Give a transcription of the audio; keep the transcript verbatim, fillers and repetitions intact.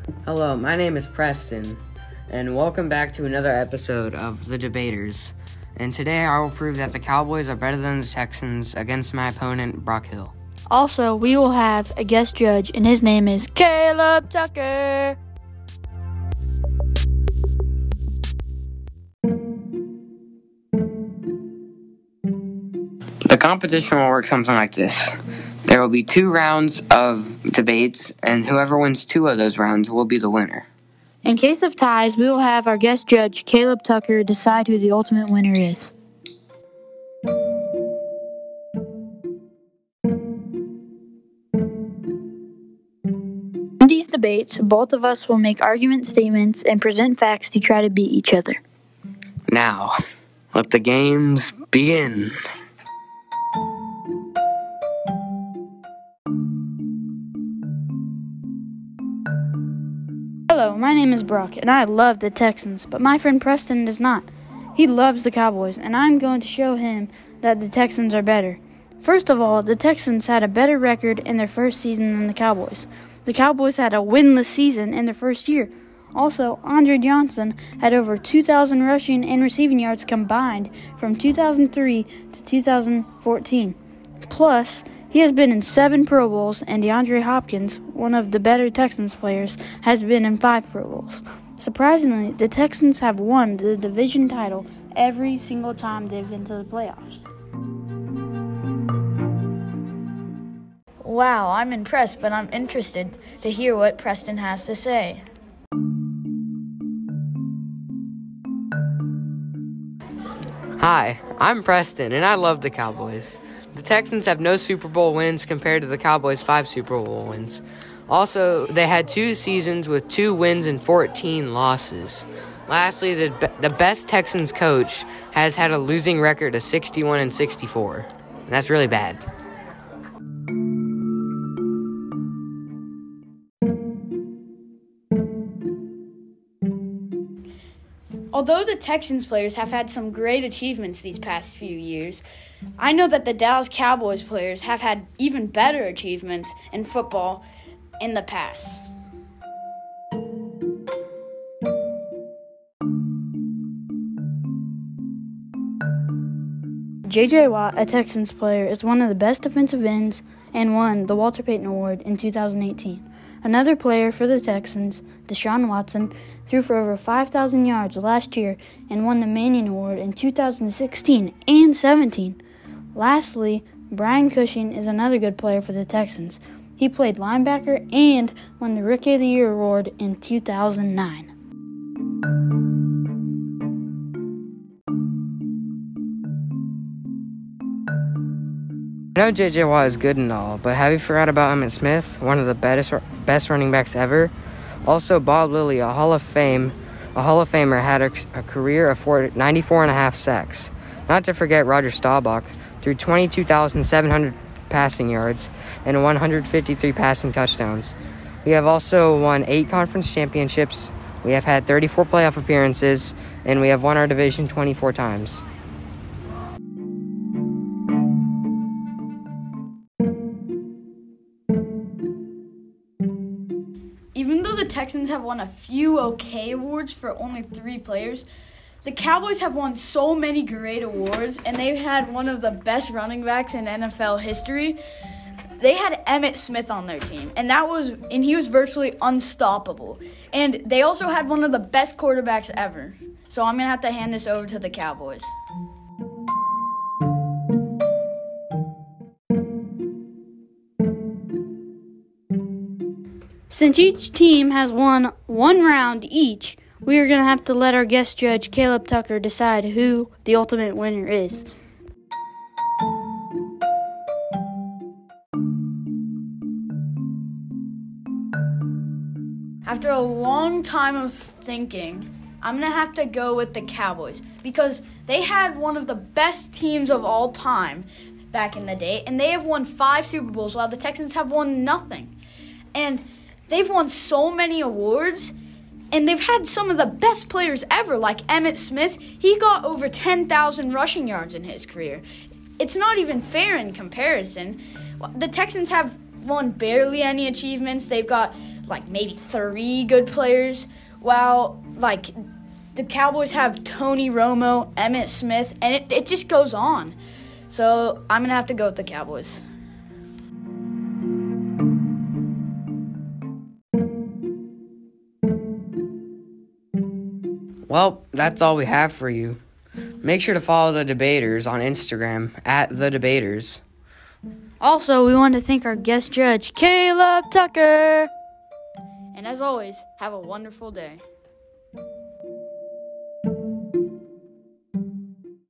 Hello, my name is Preston, and welcome back to another episode of The Debaters. And today I will prove that the Cowboys are better than the Texans against my opponent, Brock Hill. Also, we will have a guest judge, and his name is Caleb Tucker. The competition will work something like this. There will be two rounds of debates, and whoever wins two of those rounds will be the winner. In case of ties, we will have our guest judge, Caleb Tucker, decide who the ultimate winner is. In these debates, both of us will make argument statements and present facts to try to beat each other. Now, let the games begin. Hello, my name is Brock, and I love the Texans, but my friend Preston does not. He loves the Cowboys, and I'm going to show him that the Texans are better. First of all, the Texans had a better record in their first season than the Cowboys. The Cowboys had a winless season in their first year. Also, Andre Johnson had over two thousand rushing and receiving yards combined from two thousand three to two thousand fourteen. Plus, he has been in seven Pro Bowls, and DeAndre Hopkins, one of the better Texans players, has been in five Pro Bowls. Surprisingly, the Texans have won the division title every single time they've been to the playoffs. Wow, I'm impressed, but I'm interested to hear what Preston has to say. Hi, I'm Preston, and I love the Cowboys. The Texans have no Super Bowl wins compared to the Cowboys' five Super Bowl wins. Also, they had two seasons with two wins and fourteen losses. Lastly, the the best Texans coach has had a losing record of sixty-one and sixty-four. And that's really bad. Although the Texans players have had some great achievements these past few years, I know that the Dallas Cowboys players have had even better achievements in football in the past. J J. Watt, a Texans player, is one of the best defensive ends and won the Walter Payton Award in two thousand eighteen. Another player for the Texans, Deshaun Watson, threw for over five thousand yards last year and won the Manning Award in two thousand sixteen and seventeen. Lastly, Brian Cushing is another good player for the Texans. He played linebacker and won the Rookie of the Year award in two thousand nine. I know J J. Watt is good and all, but have you forgot about Emmitt Smith, one of the best best running backs ever? Also, Bob Lilly, a Hall of Fame, a Hall of Famer, had a, a career of ninety-four and a half sacks. Not to forget Roger Staubach, threw twenty-two thousand seven hundred passing yards and one hundred fifty-three passing touchdowns. We have also won eight conference championships. We have had thirty-four playoff appearances, and we have won our division twenty-four times. Even though the Texans have won a few okay awards for only three players, the Cowboys have won so many great awards, and they've had one of the best running backs in N F L history. They had Emmitt Smith on their team, and that was and he was virtually unstoppable. And they also had one of the best quarterbacks ever. So I'm going to have to hand this over to the Cowboys. Since each team has won one round each, we are going to have to let our guest judge, Caleb Tucker, decide who the ultimate winner is. After a long time of thinking, I'm going to have to go with the Cowboys because they had one of the best teams of all time back in the day, and they have won five Super Bowls while the Texans have won nothing. And they've won so many awards, and they've had some of the best players ever, like Emmitt Smith. He got over ten thousand rushing yards in his career. It's not even fair in comparison. The Texans have won barely any achievements. They've got like maybe three good players, while like the Cowboys have Tony Romo, Emmitt Smith, and it, it just goes on. So I'm going to have to go with the Cowboys. Well, that's all we have for you. Make sure to follow the debaters on Instagram at the debaters. Also, we want to thank our guest judge, Caleb Tucker. And as always, have a wonderful day.